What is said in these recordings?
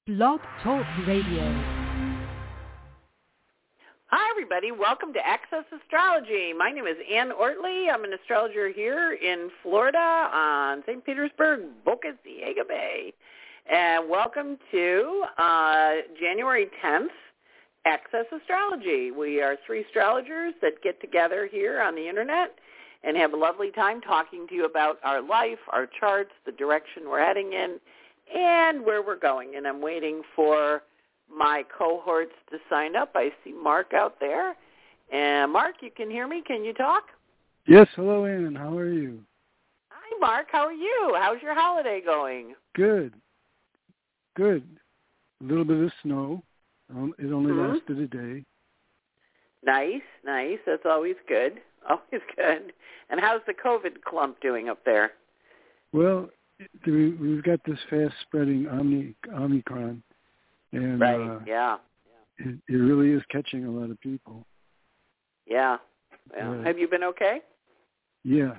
Blog Talk Radio. Hi, everybody. Welcome to Access Astrology. My name is Ann Ortley. I'm an astrologer here in Florida on St. Petersburg, Boca Ciega Bay. And welcome to January 10th, Access Astrology. We are three astrologers that get together here on the Internet and have a lovely time talking to you about our life, our charts, the direction we're heading in, and where we're going. And I'm waiting for my cohorts to sign up. I see Mark out there. And Mark, you can hear me? Can you talk? Yes. Hello, Ann. How are you? Hi, Mark. How are you? How's your holiday going? Good. Good. A little bit of snow. It only lasted a day. Nice, nice. That's always good. Always good. And how's the COVID clump doing up there? Well, we've got this fast-spreading Omicron. And, right, yeah. It really is catching a lot of people. Yeah. Have you been okay? Yeah.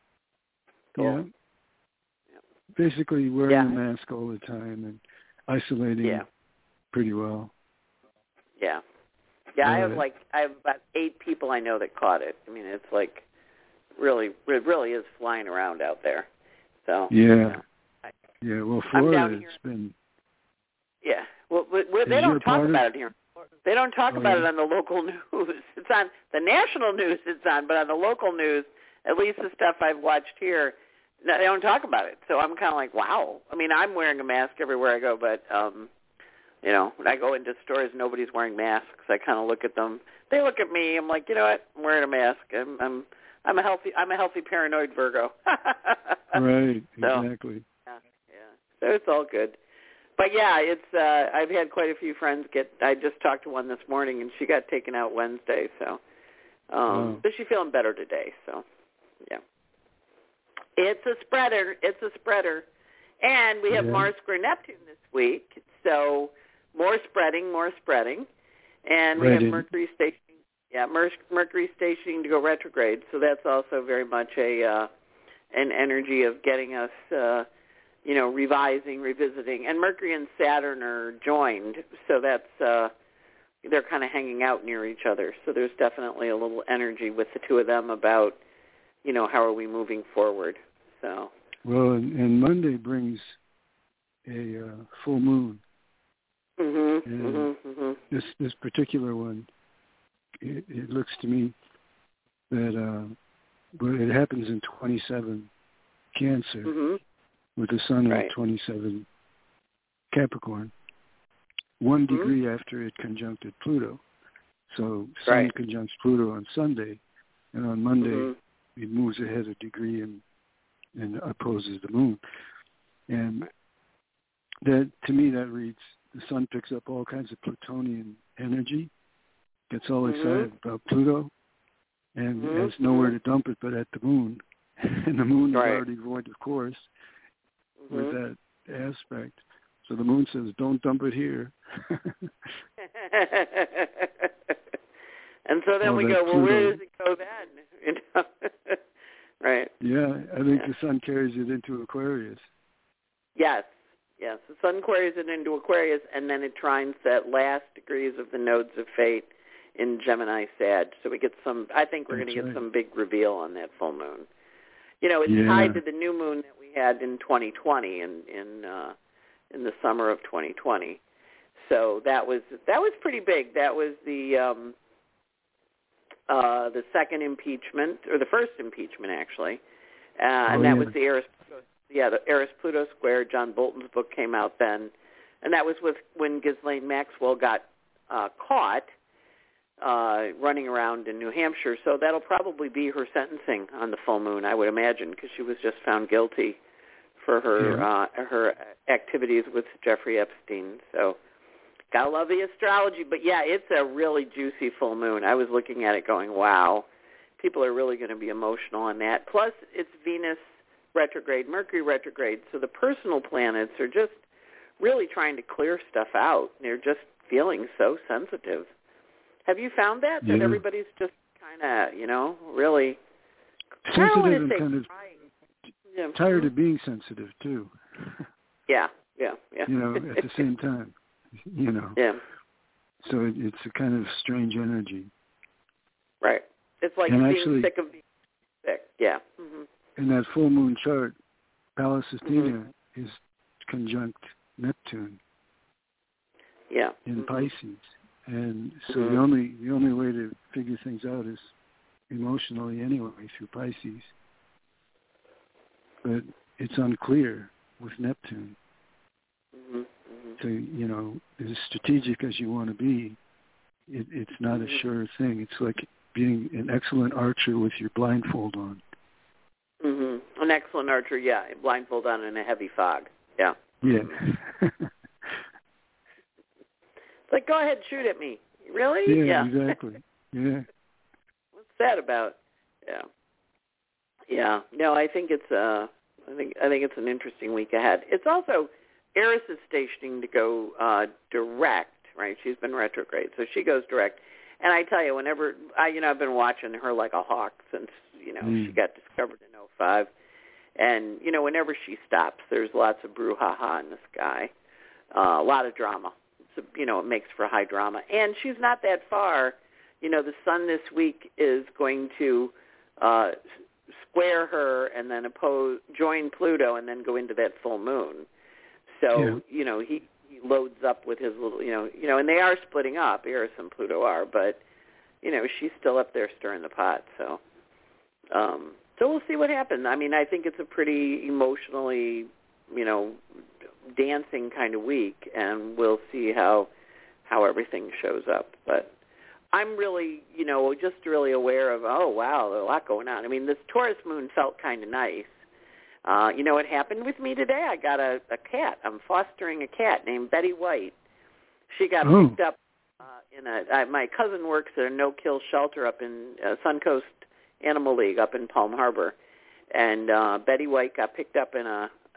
Cool. Yeah. Basically wearing a mask all the time and isolating pretty well. Yeah. Yeah, I have about 8 people I know that caught it. I mean, it's like it really is flying around out there. So yeah. Well, Florida, it's been. Yeah. Well, they don't talk about it here. They don't talk about it on the local news. It's on the national news. It's on, but on the local news, at least the stuff I've watched here, they don't talk about it. So I'm kind of like, wow. I mean, I'm wearing a mask everywhere I go, but when I go into stores, nobody's wearing masks. I kind of look at them. They look at me. I'm like, you know what? I'm wearing a mask. I'm a healthy paranoid Virgo. Right. Exactly. Yeah. So it's all good. But yeah, it's I've had quite a few friends I just talked to one this morning, and she got taken out Wednesday. So, but she's feeling better today. So, yeah. It's a spreader. And we have Mars square Neptune this week. So more spreading. And we have Mercury stationing. Yeah, Mercury stationing to go retrograde. So that's also very much an energy of getting us, revising, revisiting. And Mercury and Saturn are joined. So that's they're kind of hanging out near each other. So there's definitely a little energy with the two of them about, how are we moving forward. So. Well, and Monday brings a full moon. This particular one, it looks to me that it happens in 27 Cancer with the sun at 27 Capricorn, 1 degree after it conjuncted Pluto. So sun conjuncts Pluto on Sunday, and on Monday it moves ahead a degree and opposes the moon. And that, to me, that reads the sun picks up all kinds of Plutonian energy, gets all excited about Pluto, and has nowhere to dump it but at the moon. And the moon is already void of course with that aspect. So the moon says, don't dump it here. And so then we go, well, Pluto. Where does it go then? Right. Yeah, I think the sun carries it into Aquarius. Yes. The sun carries it into Aquarius, and then it trines that last degrees of the nodes of fate in Gemini Sag. So we get I think we're going to get some big reveal on that full moon. It's tied to the new moon that we had in 2020, in the summer of 2020. So that was pretty big. That was the second impeachment, or the first impeachment, actually, and that was the Eris-Pluto square. John Bolton's book came out then, and that was when Ghislaine Maxwell got caught running around in New Hampshire. So that'll probably be her sentencing on the full moon, I would imagine, because she was just found guilty for her activities with Jeffrey Epstein. So. Gotta love the astrology, but yeah, it's a really juicy full moon. I was looking at it going, wow, people are really going to be emotional on that. Plus, it's Venus retrograde, Mercury retrograde, so the personal planets are just really trying to clear stuff out. They're just feeling so sensitive. Have you found that everybody's just kind of, really sensitive and kind of tired of being sensitive too? Yeah. At the same time. you know. Yeah. So it's a kind of strange energy. Right. It's like being sick of being sick. Yeah. Mm-hmm. In that full moon chart, Pallas Athena is conjunct Neptune. Yeah. In Pisces. And so the only way to figure things out is emotionally anyway, through Pisces. But it's unclear with Neptune. So, you know, as strategic as you want to be, it's not a sure thing. It's like being an excellent archer with your blindfold on. An excellent archer, yeah, blindfold on in a heavy fog. Yeah. Yeah. It's like, go ahead, shoot at me. Really? Yeah, exactly. Yeah. What's that about? Yeah. Yeah. No, I think it's I think it's an interesting week ahead. It's also Eris is stationing to go direct, right? She's been retrograde, so she goes direct. And I tell you, whenever I've been watching her like a hawk since she got discovered in 2005, and whenever she stops, there's lots of brouhaha in the sky, a lot of drama. So, it makes for high drama, and she's not that far. The sun this week is going to square her and then join Pluto and then go into that full moon. So, he loads up with his little, and they are splitting up, Eris and Pluto are, but, she's still up there stirring the pot. So we'll see what happens. I mean, I think it's a pretty emotionally, dancing kind of week, and we'll see how everything shows up. But I'm really, just really aware of, oh, wow, there's a lot going on. I mean, this Taurus moon felt kind of nice. What happened with me today? I got a cat. I'm fostering a cat named Betty White. She got picked up my cousin works at a no-kill shelter up in Suncoast Animal League up in Palm Harbor. And Betty White got picked up in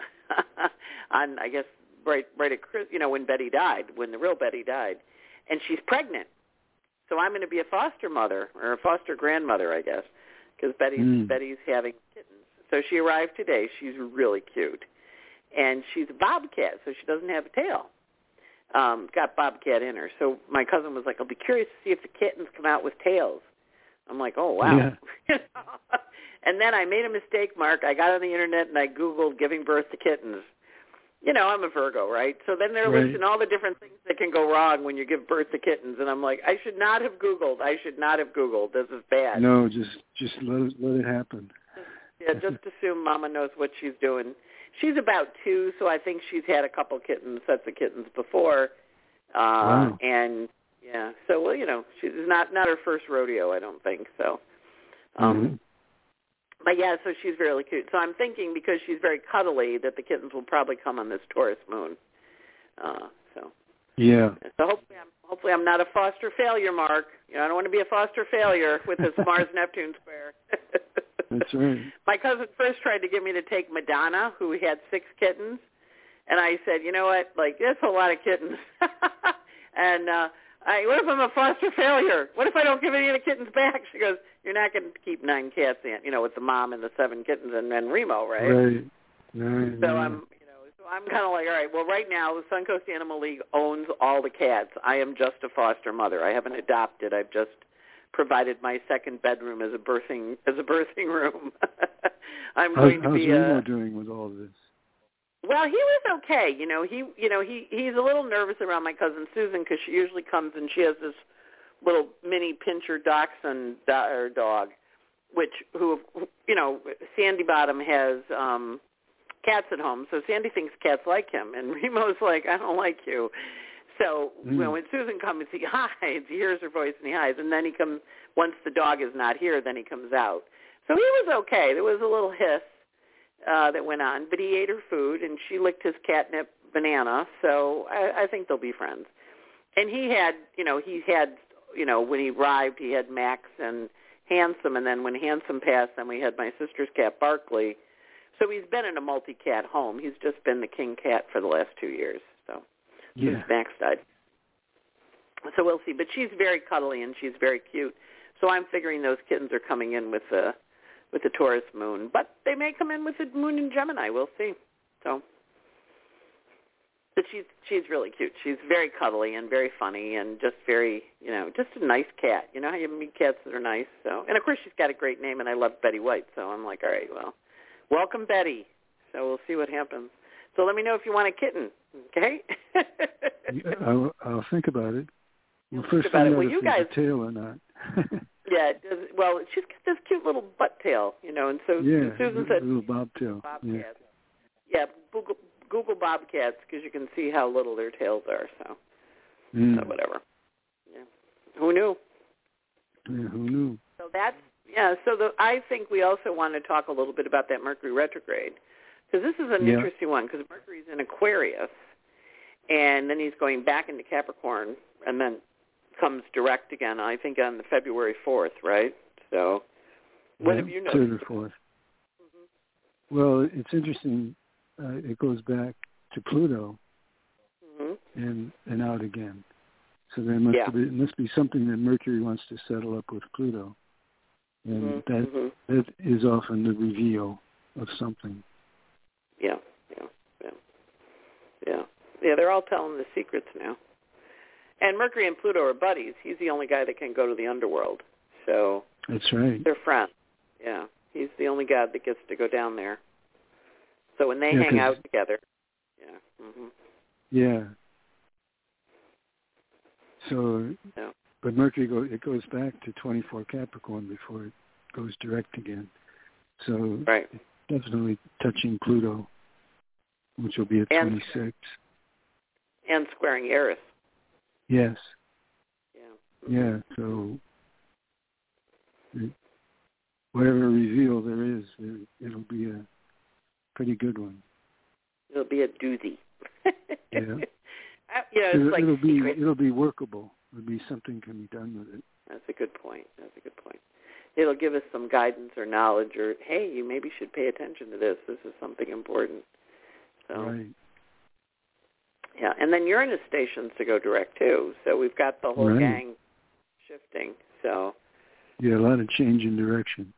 on, I guess, right at, when Betty died, when the real Betty died. And she's pregnant. So I'm going to be a foster mother, or a foster grandmother, I guess, because Betty's having kittens. So she arrived today. She's really cute. And she's a bobcat, so she doesn't have a tail. Got bobcat in her. So my cousin was like, I'll be curious to see if the kittens come out with tails. I'm like, oh, wow. Yeah. And then I made a mistake, Mark. I got on the Internet and I Googled giving birth to kittens. I'm a Virgo, right? So then they're listing all the different things that can go wrong when you give birth to kittens. And I'm like, I should not have Googled. This is bad. No, just let it happen. Yeah, just assume Mama knows what she's doing. She's about 2, so I think she's had a couple sets of kittens before. Wow. And, yeah, so, she's not her first rodeo, I don't think, so. But, yeah, so she's really cute. So I'm thinking because she's very cuddly that the kittens will probably come on this Taurus moon. So. Yeah. So hopefully I'm not a foster failure, Mark. I don't want to be a foster failure with this Mars-Neptune square. That's right. My cousin first tried to get me to take Madonna, who had 6 kittens, and I said, you know what, that's a lot of kittens. And what if I'm a foster failure? What if I don't give any of the kittens back? She goes, you're not going to keep 9 cats, with the mom and the 7 kittens and then Remo, right? Right. So I'm kind of like, all right, well, right now, the Suncoast Animal League owns all the cats. I am just a foster mother. I haven't adopted. I've just provided my second bedroom as a birthing room. I'm going to be. How's Remo doing with all of this? Well, he was okay. He's a little nervous around my cousin Susan because she usually comes and she has this little mini pincher dachshund dog, who Sandy Bottom has cats at home, so Sandy thinks cats like him, and Remo's like, I don't like you. So when Susan comes, he hides. He hears her voice and he hides, and then he comes. Once the dog is not here, then he comes out. So he was okay. There was a little hiss that went on, but he ate her food, and she licked his catnip banana. So I think they'll be friends. And he had, when he arrived, he had Max and Handsome, and then when Handsome passed, then we had my sister's cat Barkley. So he's been in a multi-cat home. He's just been the king cat for the last 2 years. So. Since Max died. So we'll see. But she's very cuddly and she's very cute. So I'm figuring those kittens are coming in with the Taurus moon. But they may come in with the moon in Gemini. We'll see. So But she's really cute. She's very cuddly and very funny and just very, just a nice cat. You know how you meet cats that are nice. So, and of course she's got a great name, and I love Betty White. So I'm like, all right, well, welcome Betty. So we'll see what happens. So let me know if you want a kitten, okay? I'll think about it. We'll Think first about find it. out Well, if you there's guys, a tail or not. Yeah, it does. Well, she's got this cute little butt tail, and so Susan said, little bobtail. Bobcats. Yeah, Google bobcats because you can see how little their tails are. So, so whatever. Yeah, who knew? Yeah, who knew? So that's So I think we also want to talk a little bit about that Mercury retrograde because this is an interesting one because Mercury's in Aquarius, and then he's going back into Capricorn, and then comes direct again. I think on the February 4th, right? So, what have you noticed? 3rd or 4th. Mm-hmm. Well, it's interesting. It goes back to Pluto and out again. So there must be something that Mercury wants to settle up with Pluto, and that is often the reveal of something. Yeah. They're all telling the secrets now. And Mercury and Pluto are buddies. He's the only guy that can go to the underworld. So that's right. They're friends. Yeah, he's the only god that gets to go down there. So when they hang out together, Yeah. So, but Mercury it goes back to 24 Capricorn before it goes direct again. So it's definitely touching Pluto, which will be at 26. And squaring Eris. Yes. Yeah. Yeah. So whatever reveal there is, it'll be a pretty good one. It'll be a doozy. Yeah. It'll be workable. It'll be something can be done with it. That's a good point. It'll give us some guidance or knowledge, or hey, you maybe should pay attention to this. This is something important. So. Right. Yeah, and then Uranus stations to go direct too. So we've got the whole gang shifting. So. Yeah, a lot of change in direction.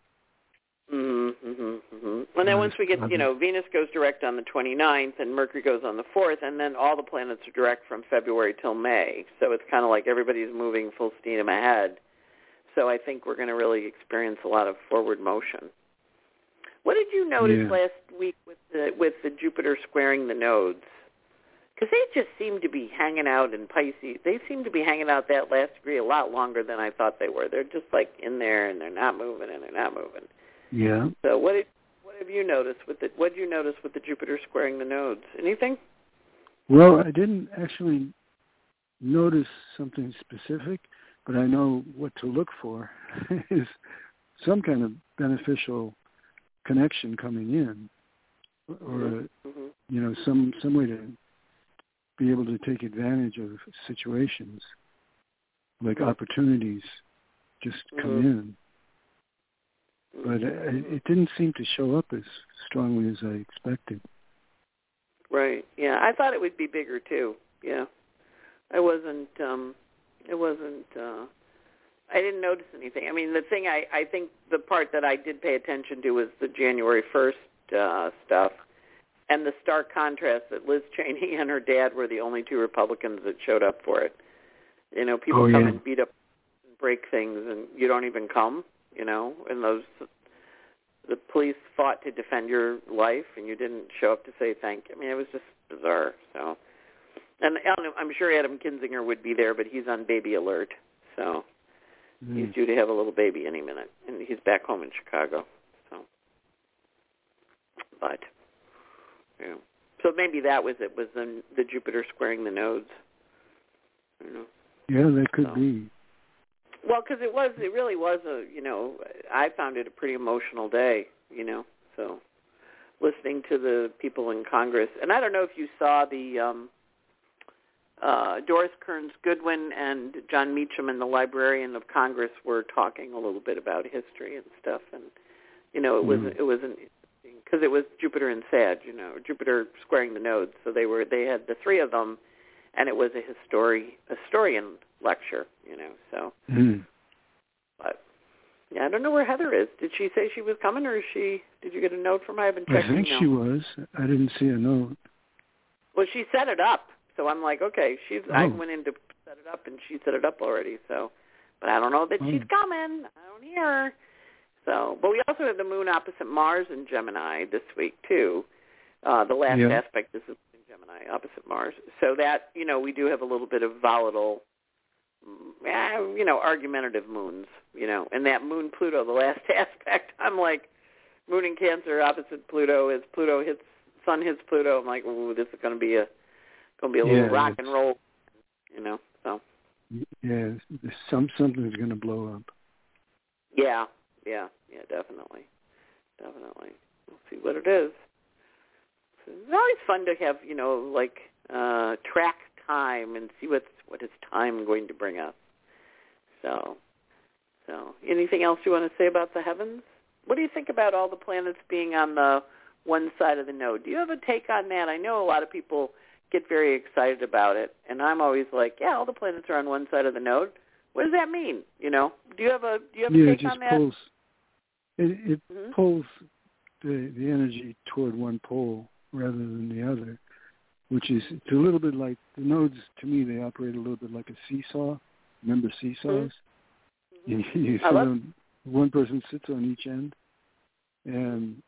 And then once we get, Venus goes direct on the 29th and Mercury goes on the 4th, and then all the planets are direct from February till May. So it's kind of like everybody's moving full steam ahead. So I think we're going to really experience a lot of forward motion. What did you notice last week with the Jupiter squaring the nodes? Because they just seem to be hanging out in Pisces. They seem to be hanging out that last degree a lot longer than I thought they were. They're just like in there and they're not moving and they're not moving. Yeah. So what have you noticed with it? What did you notice with the Jupiter squaring the nodes? Anything? Well, I didn't actually notice something specific, but I know what to look for is some kind of beneficial connection coming in, or some way to be able to take advantage of situations, like opportunities just come in. But it didn't seem to show up as strongly as I expected. Right. Yeah, I thought it would be bigger too. Yeah, I didn't notice anything. I mean, the thing I think the part that I did pay attention to was the January 1st stuff, and the stark contrast that Liz Cheney and her dad were the only two Republicans that showed up for it. People come and beat up and break things, and you don't even come. And the police fought to defend your life, and you didn't show up to say thank you. I mean, it was just bizarre. So, and I'm sure Adam Kinzinger would be there, but he's on baby alert. So he's due to have a little baby any minute, and he's back home in Chicago. So, but so maybe that was it. Was the Jupiter squaring the nodes? Yeah, that could be. Well, because it really was I found it a pretty emotional day, so listening to the people in Congress. And I don't know if you saw the Doris Kearns Goodwin and John Meacham and the Librarian of Congress were talking a little bit about history and stuff. And, it was interesting because it was Jupiter and Sag, Jupiter squaring the nodes. So they had the three of them, and it was a historian lecture, so. But, yeah, I don't know where Heather is. Did she say she was coming, or did you get a note from her? I haven't checked. I think she was. I didn't see a note. Well, she set it up, so I'm like, okay, I went in to set it up, and she set it up already. So, but I don't know that she's coming. I don't hear her. So, but we also have the moon opposite Mars in Gemini this week too. The last aspect is in Gemini opposite Mars. So that, we do have a little bit of volatile, argumentative moons, and that moon Pluto, the last aspect, I'm like, moon in Cancer opposite Pluto as Pluto hits, sun hits Pluto. I'm like, ooh, this is going to be a little rock and roll, so. Yeah, something's going to blow up. Yeah, definitely. We'll see what it is. It's always fun to have, track time and see what is time going to bring us. So anything else you want to say about the heavens? What do you think about all the planets being on the one side of the node? Do you have a take on that? I know a lot of people get very excited about it, and I'm always like, yeah, all the planets are on one side of the node. What does that mean? Do you have a take on that? Pulls, it pulls the energy toward one pole rather than the other, which is, it's a little bit like, the nodes, to me, they operate a little bit like a seesaw. Remember seesaws? You sit on, one person sits on each end, and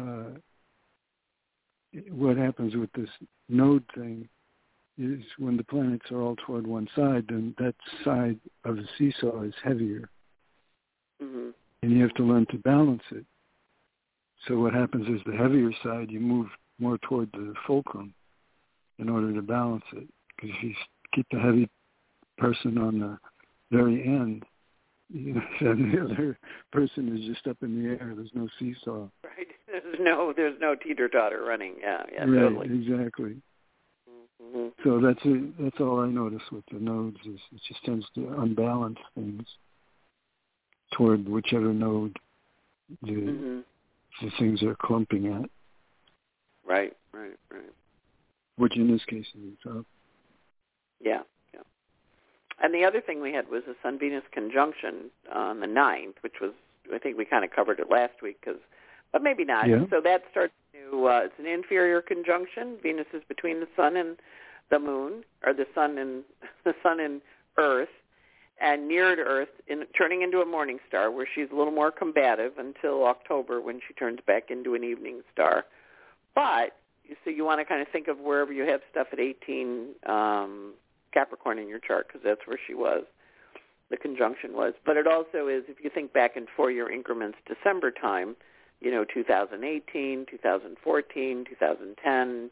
what happens with this node thing is when the planets are all toward one side, then that side of the seesaw is heavier. Mm-hmm. And you have to learn to balance it. So what happens is the heavier side, you move more toward the fulcrum in order to balance it. Because if you keep the heavy person on the very end, then the other person is just up in the air. There's no seesaw. Right. There's no teeter-totter running. Yeah, right, totally. Exactly. Mm-hmm. So that's all I notice with the nodes, is it just tends to unbalance things toward whichever node the things are clumping at. Right. Which in this case is up. Yeah. And the other thing we had was a Sun-Venus conjunction on the 9th, which was, I think we kind of covered it last week, but maybe not. Yeah. So that starts it's an inferior conjunction. Venus is between the Sun and the Moon, or the Sun and Earth, and near to Earth, turning into a morning star, where she's a little more combative until October, when she turns back into an evening star. But so you want to kind of think of wherever you have stuff at 18 Capricorn in your chart, because that's where she was, the conjunction was. But it also is, if you think back in 4-year increments, December time, 2018, 2014, 2010,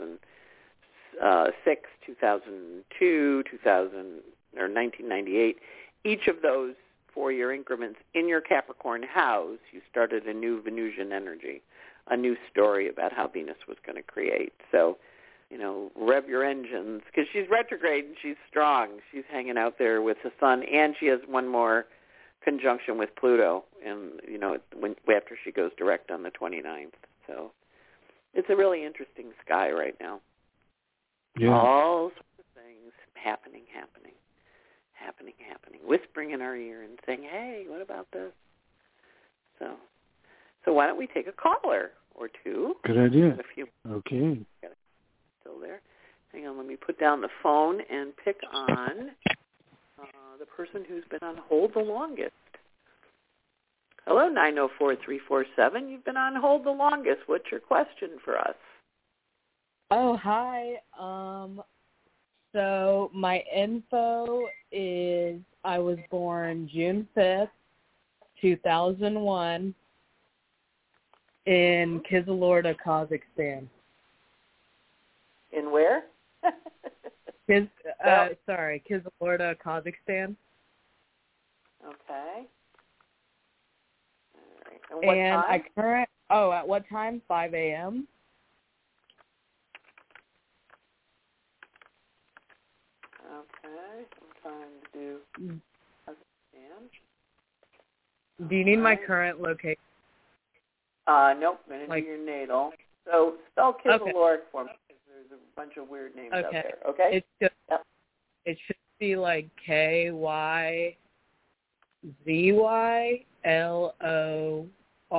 2006, 2002, 1998, each of those 4-year increments in your Capricorn house, you started a new Venusian energy, a new story about how Venus was going to create. So, rev your engines, because she's retrograde and she's strong. She's hanging out there with the Sun, and she has one more conjunction with Pluto, and after she goes direct on the 29th. So it's a really interesting sky right now. Yeah. All sorts of things happening, whispering in our ear and saying, hey, what about this? So why don't we take a caller or two? Good idea. Okay. Still there. Hang on, let me put down the phone and pick on the person who's been on hold the longest. Hello, 904-347. You've been on hold the longest. What's your question for us? Oh, hi. So my info is I was born June 5th, 2001 in Kizilorda, Kazakhstan. In where? Kizilorda, Kazakhstan. Okay. All right. And what time? At what time? 5 a.m. Okay. I'm trying to do Kazakhstan. Do you need my current location? Nope. I'm going to do your natal. So spell Kizilorda for me, because there's a bunch of weird names out there. Okay? It should be like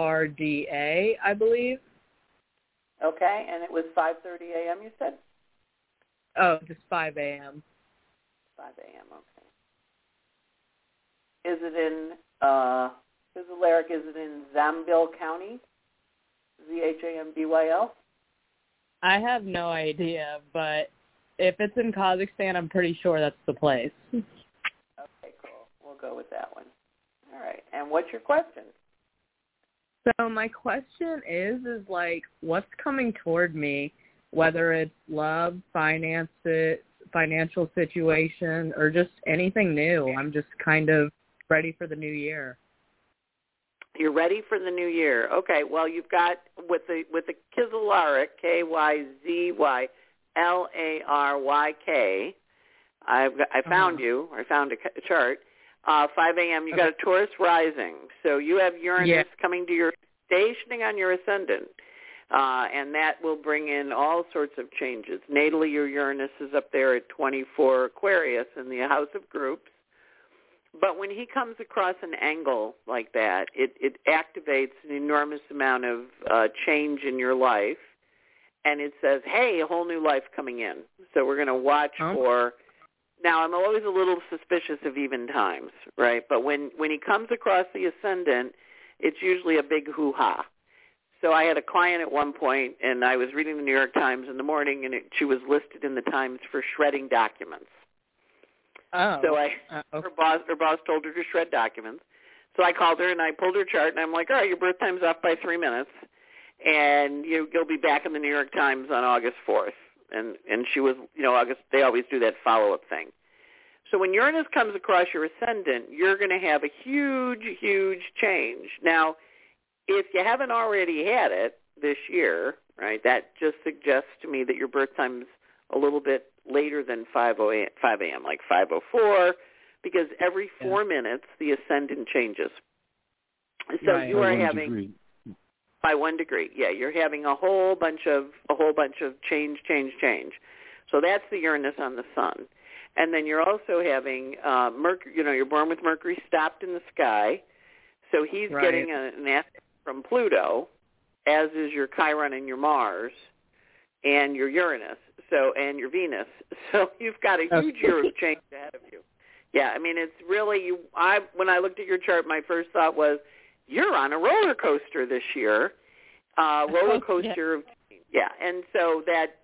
KYZYLORDA, I believe. Okay, and it was 5:30 a.m. you said? Oh, just 5 a.m. 5 a.m., okay. Is it in, Larrick, is it in Zambil County? Zambyl? I have no idea, but if it's in Kazakhstan, I'm pretty sure that's the place. Okay, cool. We'll go with that one. All right. And what's your question? So my question is like, what's coming toward me, whether it's love, finances, financial situation, or just anything new? I'm just kind of ready for the new year. You're ready for the new year. Okay. Well, you've got with the Kyzylark, Kyzylark. I found you. I found a chart. 5 a.m. You got a Taurus rising, so you have Uranus coming to your stationing on your ascendant, and that will bring in all sorts of changes. Natally, your Uranus is up there at 24 Aquarius in the house of groups. But when he comes across an angle like that, it activates an enormous amount of change in your life, and it says, hey, a whole new life coming in. So we're going to watch for... Now, I'm always a little suspicious of even times, right? But when he comes across the ascendant, it's usually a big hoo-ha. So I had a client at one point, and I was reading the New York Times in the morning, and she was listed in the Times for shredding documents. Oh. So her boss told her to shred documents. So I called her and I pulled her chart and I'm like, all right, your birth time's off by 3 minutes, and you'll be back in the New York Times on August 4th. And she was, August. They always do that follow-up thing. So when Uranus comes across your ascendant, you're going to have a huge, huge change. Now, if you haven't already had it this year, right, that just suggests to me that your birth time's a little bit later than 5 a.m., like 5:04, because every 4 minutes the ascendant changes. So you are having by 1 degree. Yeah, you're having a whole bunch of change. So that's the Uranus on the sun, and then you're also having Mercury. You're born with Mercury stopped in the sky, so he's getting an aspect from Pluto, as is your Chiron and your Mars, and your Uranus. And your Venus. So you've got a huge year of change ahead of you. Yeah, I mean, it's really, when I looked at your chart, my first thought was, you're on a roller coaster this year. Roller coaster of change. Yeah, and so that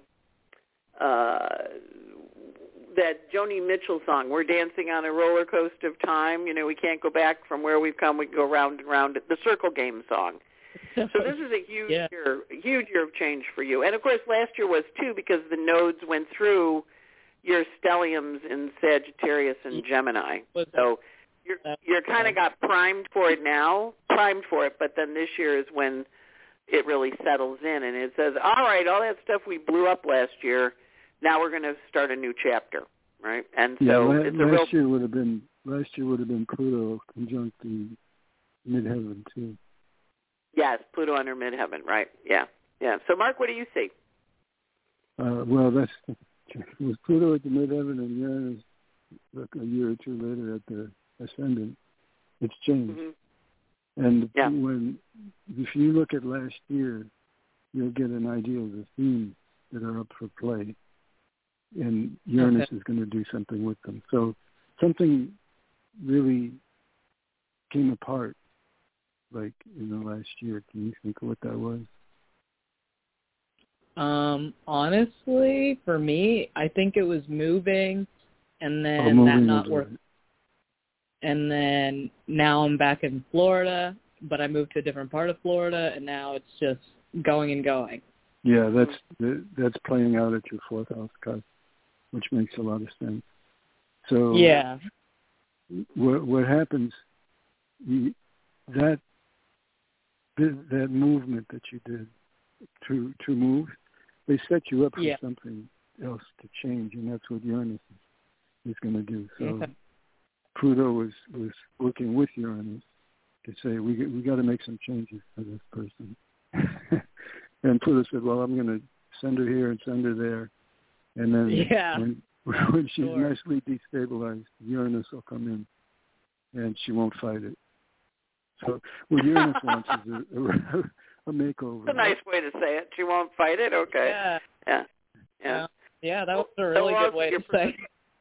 Joni Mitchell song, we're dancing on a roller coaster of time. We can't go back from where we've come. We can go round and round. The Circle Game song. So this is a huge year of change for you. And, of course, last year was, too, because the nodes went through your stelliums in Sagittarius and Gemini. So you're kind of got primed for it, but then this year is when it really settles in, and it says, all right, all that stuff we blew up last year, now we're going to start a new chapter, right? And so last year would have been Pluto conjunct the midheaven, too. Yes, Pluto under midheaven, right? Yeah. So, Mark, what do you see? Well, that's with Pluto at the midheaven and Uranus a year or two later at the ascendant. It's changed, and if you look at last year, you'll get an idea of the themes that are up for play, and Uranus is going to do something with them. So, something really came apart. Like in the last year, can you think of what that was? Honestly, for me, I think it was moving, and then that not working. And then now I'm back in Florida, but I moved to a different part of Florida, and now it's just going and going. Yeah, that's playing out at your 4th house cusp, which makes a lot of sense. So yeah, what happens? That movement that you did to move, they set you up for something else to change, and that's what Uranus is going to do. So Pluto was working with Uranus to say we got to make some changes for this person, and Pluto said, well, I'm going to send her here and send her there, and then when she's nicely destabilized, Uranus will come in, and she won't fight it. So what Uranus wants is a makeover. That's a nice way to say it. She won't fight it? Okay. Yeah. Yeah, that was a really good way to say.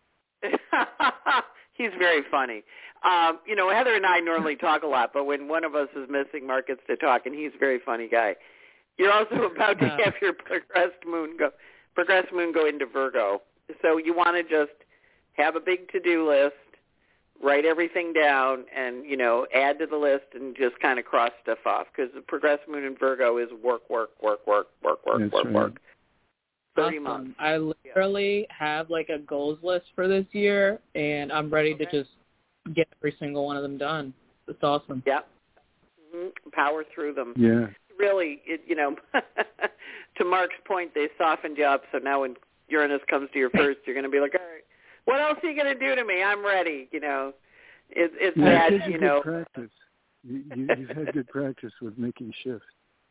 He's very funny. Heather and I normally talk a lot, but when one of us is missing, Mark gets to talk, and he's a very funny guy. You're also about to have your progressed moon go into Virgo. So you want to just have a big to-do list, write everything down, and, add to the list and just kind of cross stuff off, because the progressed moon in Virgo is work. 30 months. I literally have like a goals list for this year, and I'm ready to just get every single one of them done. It's awesome. Yeah. Mm-hmm. Power through them. Yeah. Really, to Mark's point, they softened you up, so now when Uranus comes to your first, you're going to be like, all right, what else are you going to do to me? I'm ready, It's that, Good practice. You've had good practice with making shifts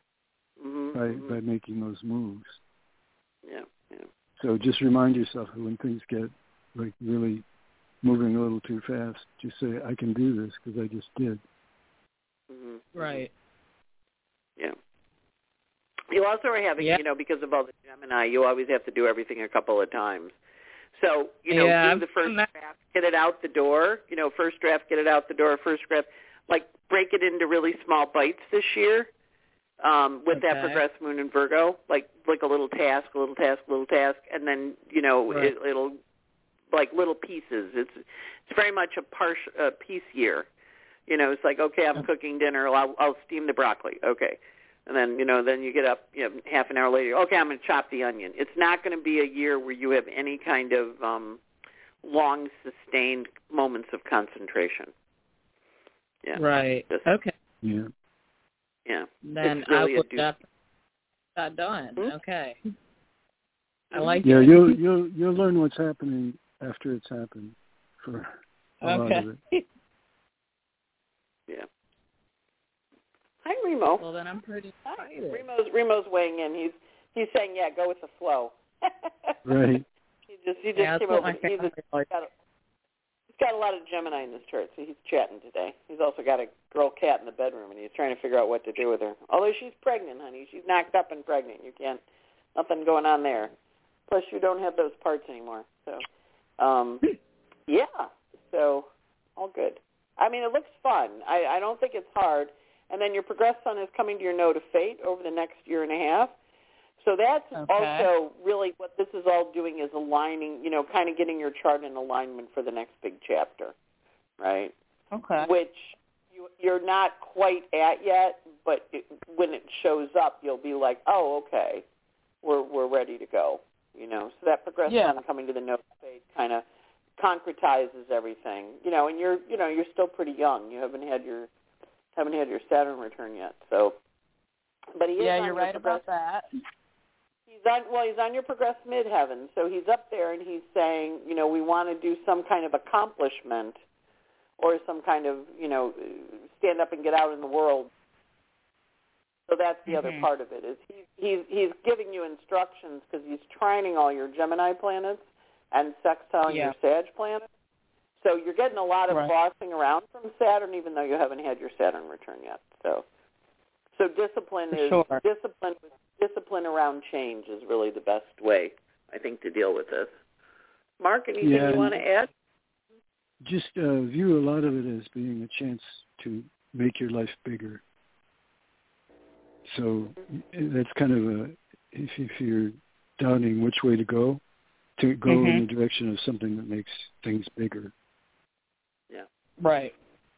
by making those moves. Yeah. So just remind yourself when things get like really moving a little too fast, just say, I can do this because I just did. Mm-hmm. Right. Yeah. You also are having, because of all the Gemini, you always have to do everything a couple of times. So, do the first draft, get it out the door, first draft, get it out the door, first draft, like break it into really small bites this year. With that progressed moon in Virgo, like a little task, and then it'll like little pieces. It's very much a piece year. It's like, okay, I'm cooking dinner. I'll steam the broccoli. Okay, and then then you get up half an hour later. Okay, I'm going to chop the onion. It's not going to be a year where you have any kind of long sustained moments of concentration. Yeah. Right. Okay. Yeah. Yeah. Then really I will definitely get that done. Mm-hmm. Okay. I like it. Yeah, you'll learn what's happening after it's happened for a lot of it. Yeah. Hi, Remo. Well, then I'm pretty excited. Remo's weighing in. He's saying, yeah, go with the flow. Right. He just came over. He's got a lot of Gemini in this chart, so he's chatting today. He's also got a girl cat in the bedroom, and he's trying to figure out what to do with her. Although she's pregnant, honey. She's knocked up and pregnant. Nothing going on there. Plus, you don't have those parts anymore. So, yeah. So, all good. I mean, it looks fun. I don't think it's hard. And then your progressed sun is coming to your node of fate over the next year and a half. So that's also really what this is all doing is aligning, kind of getting your chart in alignment for the next big chapter, right? Okay. Which you're not quite at yet, but when it shows up, you'll be like, oh, okay, we're ready to go, So that progressed sun coming to the node of fate kind of concretizes everything, and you're still pretty young. You haven't had your Saturn return yet, so. But he is you're right about that. He's on your progressed midheaven, so he's up there and he's saying, we want to do some kind of accomplishment or some kind of, stand up and get out in the world. So that's the other part of it is he's giving you instructions because he's trining all your Gemini planets and sextiling your Sag planets. So you're getting a lot of bossing around from Saturn, even though you haven't had your Saturn return yet. So discipline is discipline around change is really the best way, I think, to deal with this. Mark, anything you want to add? Just view a lot of it as being a chance to make your life bigger. So that's kind of if you're doubting which way to go in the direction of something that makes things bigger. Yeah. Right.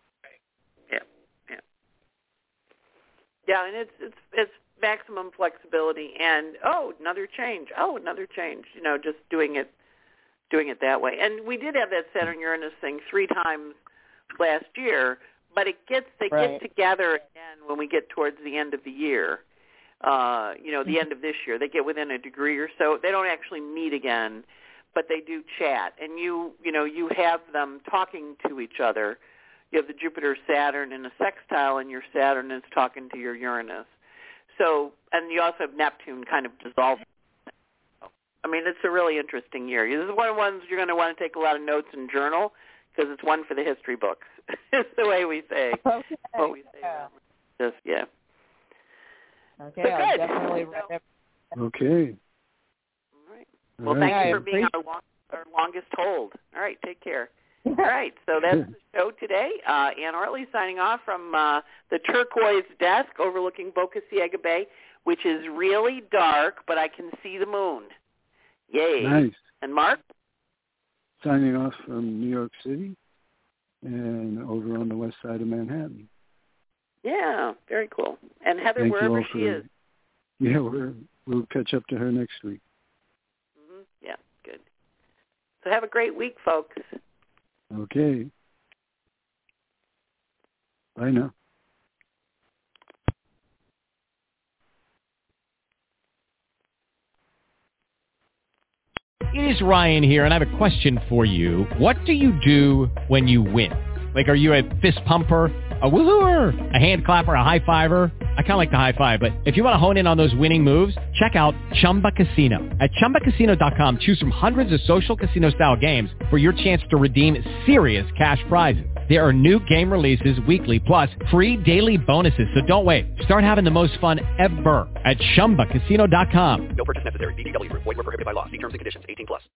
Yeah, and it's maximum flexibility and another change, just doing it that way. And we did have that Saturn Uranus thing 3 times last year, but they get together again when we get towards the end of the year. The end of this year, they get within a degree or so. They don't actually meet again, but they do chat, and you have them talking to each other. You have the Jupiter-Saturn in a sextile, and your Saturn is talking to your Uranus. So, and you also have Neptune kind of dissolving. I mean, it's a really interesting year. This is one of the ones you're going to want to take a lot of notes and journal because it's one for the history books. It's the way we say what we say. Just, Okay, but I'll good. definitely write it. Okay. All right. Well, thank you for being our longest hold. All right, take care. All right, so that's the show today. Ann Ortley signing off from the turquoise desk overlooking Boca Ciega Bay, which is really dark, but I can see the moon. Yay. Nice. And Mark? Signing off from New York City and over on the west side of Manhattan. Yeah, very cool. And Heather, wherever she is. Yeah, we'll catch up to her next week. Mm-hmm. Yeah, good. So have a great week, folks. Okay. Bye now. It is Ryan here, and I have a question for you. What do you do when you win? Like, are you a fist pumper, a woohooer, a hand clapper, a high fiver? I kind of like the high five, but if you want to hone in on those winning moves, check out Chumba Casino. At ChumbaCasino.com, choose from hundreds of social casino-style games for your chance to redeem serious cash prizes. There are new game releases weekly, plus free daily bonuses, so don't wait. Start having the most fun ever at ChumbaCasino.com. No purchase necessary. VGW Group. Void where prohibited by law. See terms and conditions. 18+.